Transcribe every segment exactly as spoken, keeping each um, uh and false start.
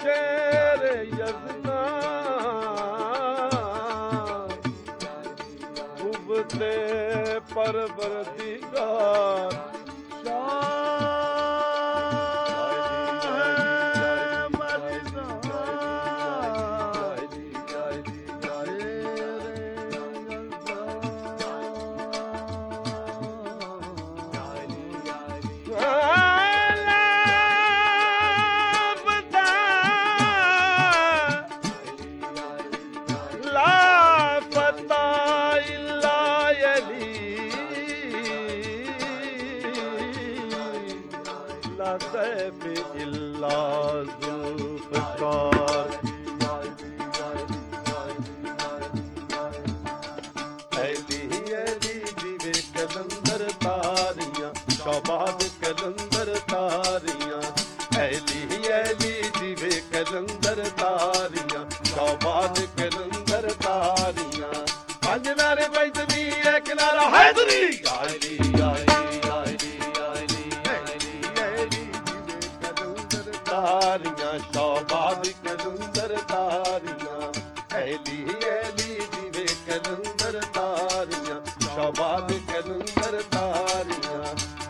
ਸ਼ੇਰ ਯਜ਼ਨਾ ਖੂਬ ਤੇ ਪਰਵਰਦੀਗਾਰ ਸ਼ਾਬਾਦ ਕਲੰਦਰ ਤਾਰੀਆਂ ਐਲੀ ਐਲੀ ਦਿਵੇ ਕਲੰਦਰ ਤਾਰੀਆਂ ਸ਼ਾਬਾਦ ਕਲੰਦਰ ਤਾਰੀਆਂ ਪੰਜ ਨਾਰੇ ਬੈਦਨੀ ਇੱਕ ਨਾਰਾ ਹੈਦਰੀ ਆਇਲੀ ਆਇਲੀ ਆਇਲੀ ਆਇਲੀ ਐਲੀ ਐਲੀ ਦਿਵੇ ਕਲੰਦਰ ਤਾਰੀਆਂ ਸ਼ਾਬਾਦ ਕਲੰਦਰ ਤਾਰੀਆਂ ਐਲੀ ਐਲੀ ਦਿਵੇ ਕਲੰਦਰ ਤਾਰੀਆਂ ਸ਼ਾਬਾਦ ਕਲੰਦਰ ਤਾਰੀਆਂ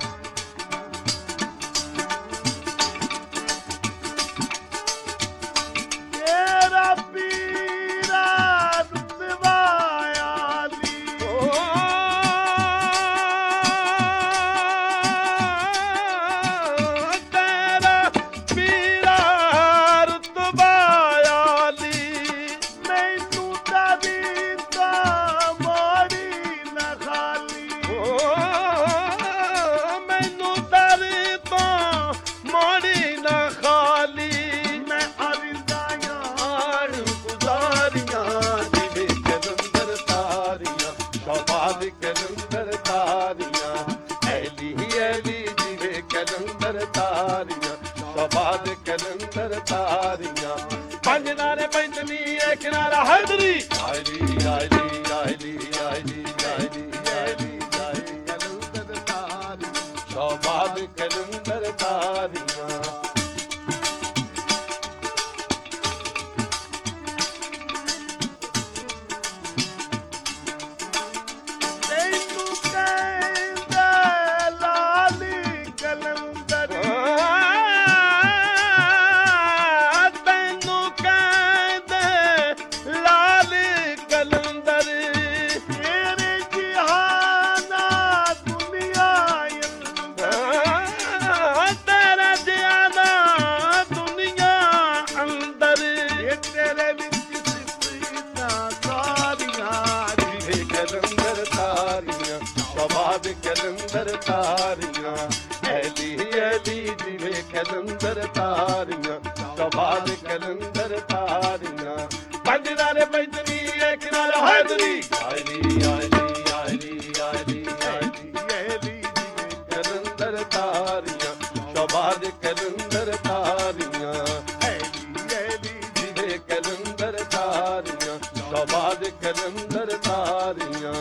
ਸ਼ਾਬਾਦ ਕਲੰਦਰ ਤਾਰੀਆਂ ਪੰਜ ਨਾਰੇ ਪੈਂਦਨੀ ਇੱਕ ਨਾਰਾ ਹੈਦਰੀ ਆਇਲੀ ਆਇਲੀ ਆਇਲੀ ਆਇਲੀ ਆਇਲੀ ਆਇਲੀ ਆਇਲੀ ਕਲੰਦਰ ਤਾਰੀਆਂ ਸ਼ਾਬਾਦ ਕਲੰਦਰ ਤਾਰੀਆਂ ਸ਼ਾਬਾਦ ਕਲੰਦਰ ਤਾਰੀਆਂ ਐਲੀ ਐਲੀ ਦਿਵੇ ਕਲੰਦਰ ਤਾਰੀਆਂ ਸ਼ਾਬਾਦ ਕਲੰਦਰ ਤਾਰੀਆਂ ਪੰਜ ਨਾਰੇ ਪੈਂਦਨੀ ਇੱਕ ਨਾਲ ਹੈਦਰੀ ਆਇਲੀ ਆਇਲੀ ਆਇਲੀ ਆਇਲੀ ਆਇਲੀ ਐਲੀ ਦਿਵੇ ਕਲੰਦਰ ਤਾਰੀਆਂ ਸ਼ਾਬਾਦ ਕਲੰਦਰ ਤਾਰੀਆਂ ਐਲੀ ਐਲੀ ਦਿਵੇ ਕਲੰਦਰ ਤਾਰੀਆਂ ਸ਼ਾਬਾਦ ਕਲੰਦਰ ਤਾਰੀਆਂ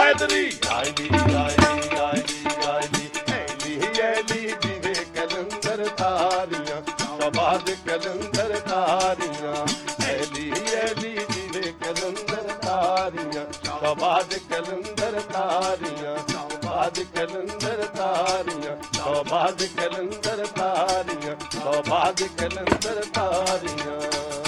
Aili, aili, aili, aili, aili, aili, dive kalanda. ਕਲੰਦਰ ਤਾਰੀਆਂ ਐਲੀ ਐਲੀ ਜਿਵੇਂ ਕਲੰਦਰ ਤਾਰੀਆਂ ਸ਼ਾਬਾਦ ਕਲੰਦਰ ਤਾਰੀਆਂ ਸ਼ਾਬਾਦ ਕਲੰਦਰ ਤਾਰੀਆਂ ਸ਼ਾਬਾਦ ਕਲੰਦਰ ਤਾਰੀਆਂ ਸ਼ਾਬਾਦ ਕਲੰਦਰ ਤਾਰੀਆਂ